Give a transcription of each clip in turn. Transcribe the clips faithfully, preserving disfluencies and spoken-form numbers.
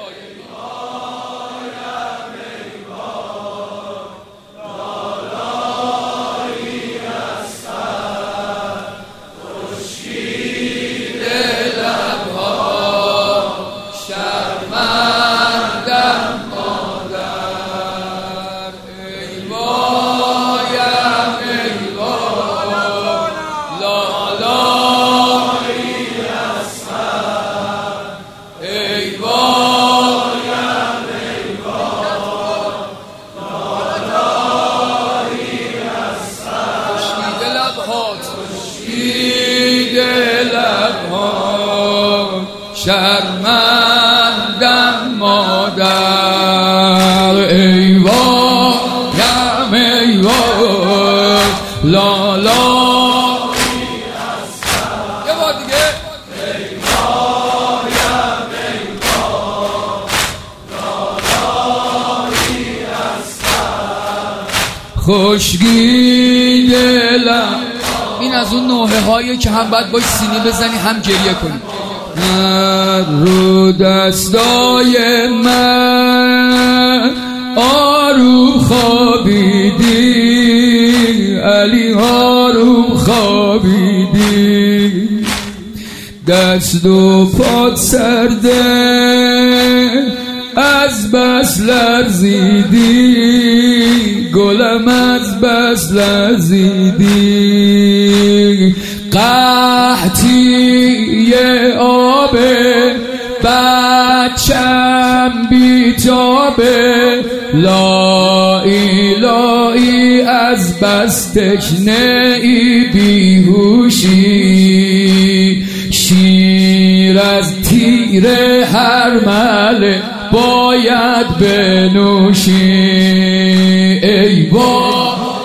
شرمندم مادر ای وایم ای وای لا لا یه بار دیگه ای وایم ای وای لا لایی هستم خشکی دلم. این از اون نوحه هایی که هم باید باش سینی بزنی هم گریه کنی. رو دستای من آروم خوابیدی علی آروم خوابیدی دست و پات سرده از بس لرزیدی گلم از بس لرزیدی قحطی آب بچم بیتابه لایی لایی از بس تشنه ای بیهوشی شیر از تیر هرمله باید بنوشی ای وای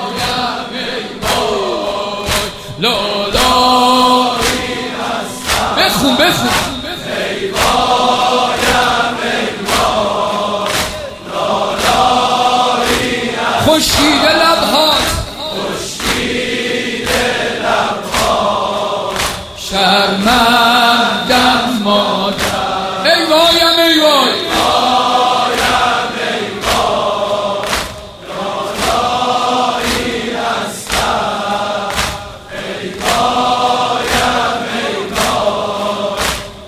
بخون بخون ای وایم ای وای لالایی خشکید لبهات خشکید لبهات شرمندم مادر ای وایم ای وای وایم ای وای لالایی هستم ای وایم ای وای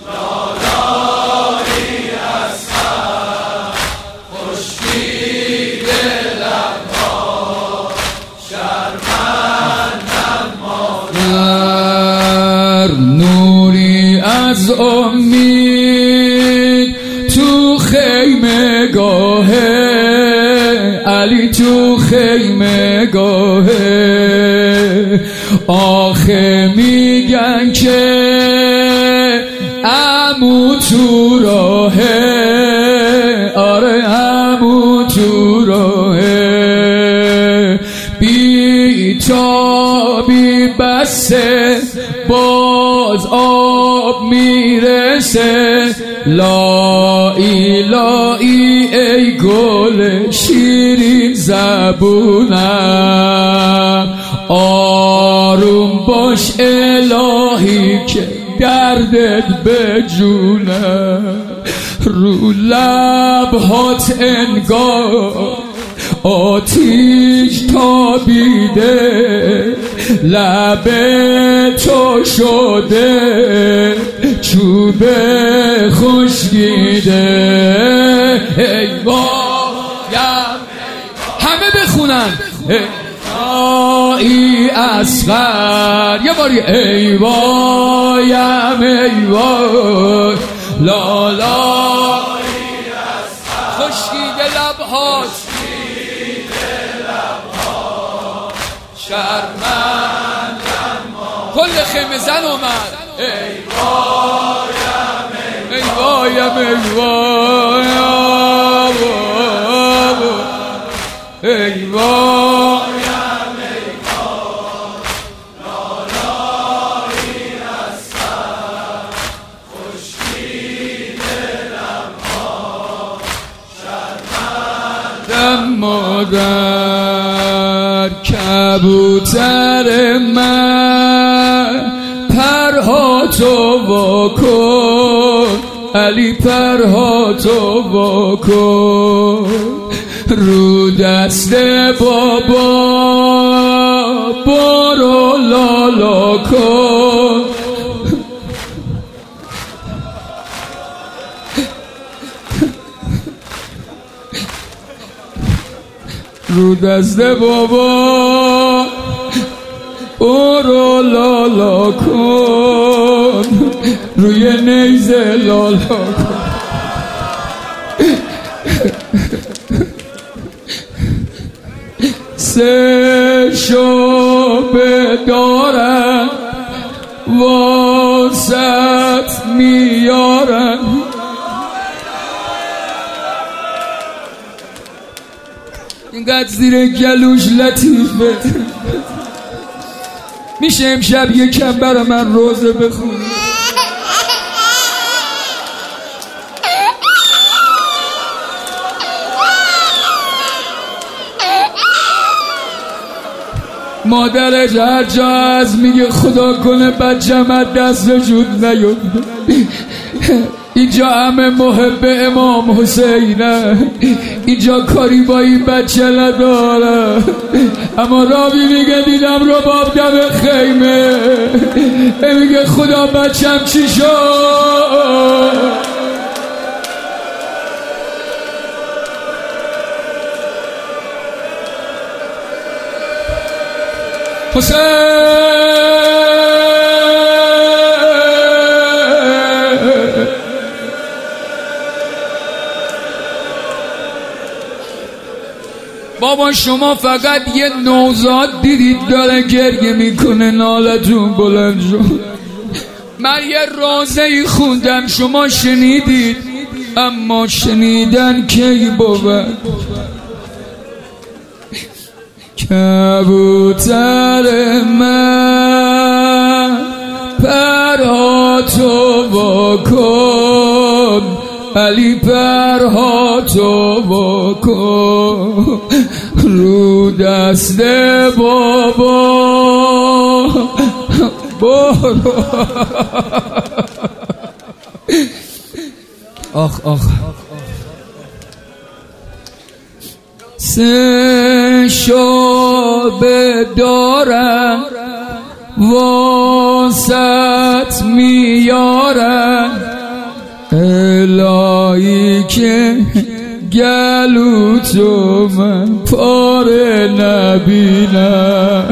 نوری از امید تو خیمه گاهه علی تو خیمه گاهه آخه میگن که عمو تو راهه آره عمو تو راهه بیتابی بسه باز آب میرسه لایی لایی ای گل شیرین زبونم آروم باش الهی که دردت به جونم رو لبهات انگار آتیش تابیده لب تو شده چوب خشکیده ای وایم همه بخونن ای اصغر یه باری ای وایم ای وای لالایی خشکیده لبهات شرمندم کل خیمه زن اومد ای وایم ای وایم ای وایم ای وایم ای لالایی هستم خشکیده لبها شرمندم مادر کبوتر من پرهاتو واکن علی پرهاتو واکن رو دست بابا برو لالا کن رو دست بابا برو لالا کن روی نیزه لالا کن سه شعبه دارن واسط میارن اینقدر زیر گلوش لطیفه میشه امشب یکم برا من روزه بخونی؟ مادرش هر جا از میگه خدا کنه بچه‌م دست وجود نیفته اینجا همه محب امام حسینه اینجا کاری با این بچه نداره اما راوی میگه دیدم رباب دم خیمه میگه خدا بچم چی شد حسین بابا شما فقط یه نوزاد دیدید داره گریه میکنه نالتون بلند شد من یه رازه‌ای خوندم شما شنیدید اما شنیدن کی بود کبوتر من پرهاتو واکن علی پرهاتو واکن رو دست بابا برو آخ آخ سه شعبه دارن واسط میارن الهی که گلو تو من پاره نبینم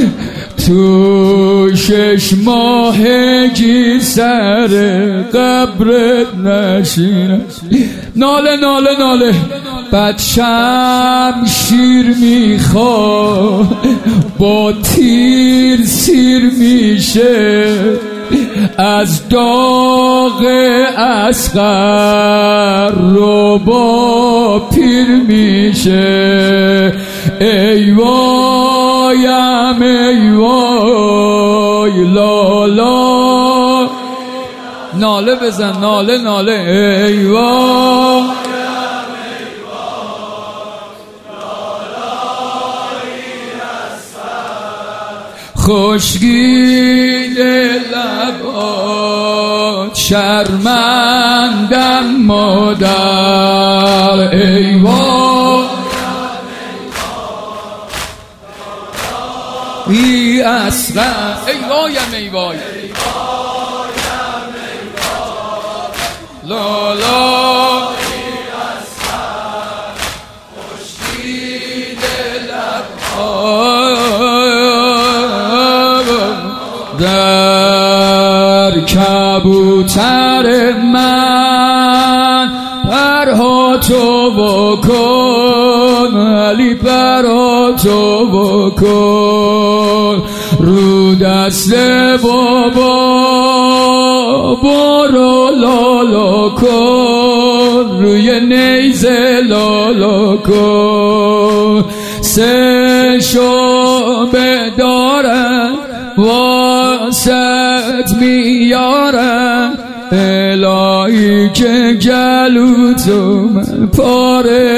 تو شش ماهگی سر قبرت نشینم ناله ناله ناله بچم شیر میخواد با تیر سیر میشه از داغ اصغر رو با پیر میشه ای وایم ای وای لالا ناله بزن ناله ناله ای وای خشکی لبات شرمندم مادر ای وای ای اصلا ای وایم ای وای لالا در کبوتر من پرهاتو بکن علی پرهاتو بکن رو دست بابا برو لالا کن روی نیزه لالا کن سه شعبه دارن واسط میارن الهی که گلو تو من پاره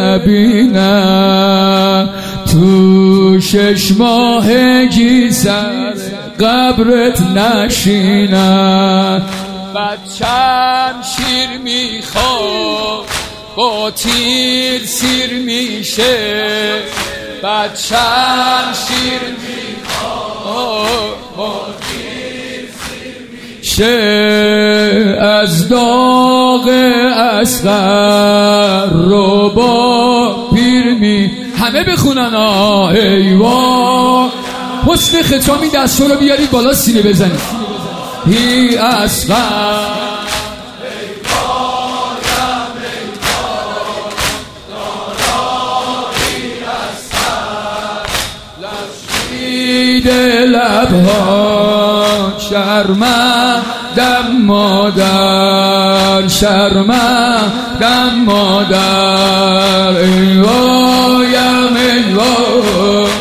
نبینم تو شش ماهگی سر قبرت نشینم بچم شیر میخواد با تیر سیر میشه، بچم شیر میخواد با تیر سیر میشه، از داغ اصغر رو با پیر می همه بخونن آه ایوان. حسن ختامی دستو رو بیارید بالا سینه بزنید. هی اصغر لبها شرمندم مادر، شرمندم مادر، ای وایم ای وای.